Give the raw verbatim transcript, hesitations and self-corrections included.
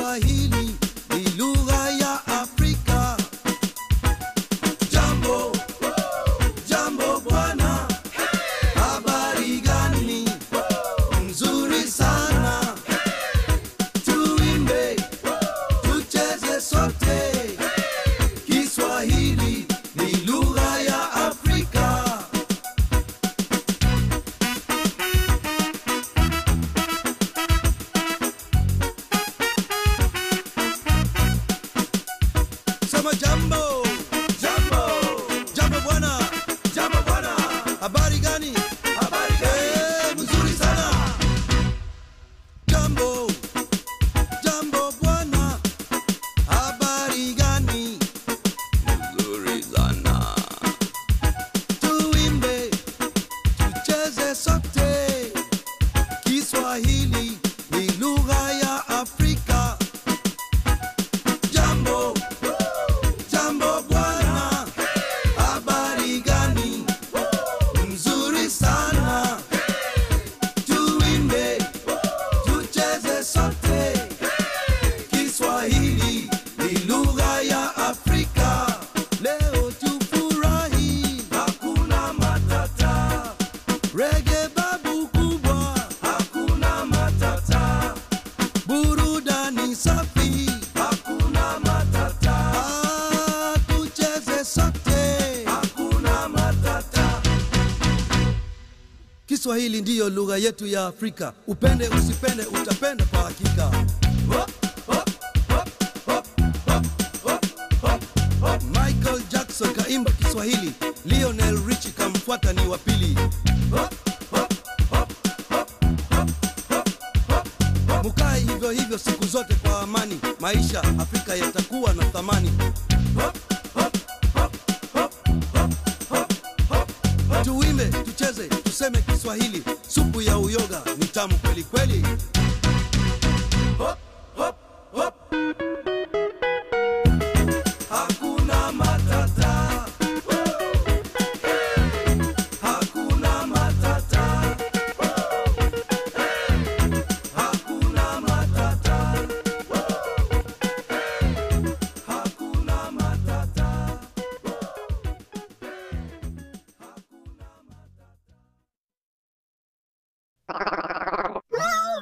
Kiswahili ni lugha ya Afrika. Jambo, jambo bwana, habari gani? Nzuri sana. Tuimbe, tucheze sote. Kiswahili ni lugha ya Afrika. Sema jambo, jambo, jambo bwana, jambo bwana, habari gani? Habari gani? Eh, mzuri sana. Jambo, jambo bwana, habari gani? Mzuri sana. Tuimbe, tucheze sote. Kiswahili ni lugha ya Afrika. Jambo, jambo bwana, habari gani? Mzuri sana. Tuimbe, tucheze sote. Kiswahili ni lugha ya Afrika. Leo tufurahi, hakuna matata. Reggae babu kubwa, hakuna matata. Burudani safi, hakuna matata. Ah, tucheze sote, hakuna matata. Kiswahili ndiyo lugha yetu ya Afrika. Upende usipende, utapenda kwa hakika. Hop, hop, hop, hop, hop, hop, hop, hop. Michael Jackson kaimba Kiswahili, Lionel Richie kamfuata ni wa pili. Hop, hop, hop, hop, hop, hop, hop, hop. Mukae hivyo hivyo siku zote kwa amani, maisha Afrika yatakuwa na thamani. Hop, hop, hop, hop, hop, hop, hop, hop. Tuimbe, tucheze, tuseme Kiswahili, supu ya uyoga ni tamu kweli kweli. Hop, hop, hop. Hakuna matata. Hakuna matata. Hakuna matata. Hakuna matata.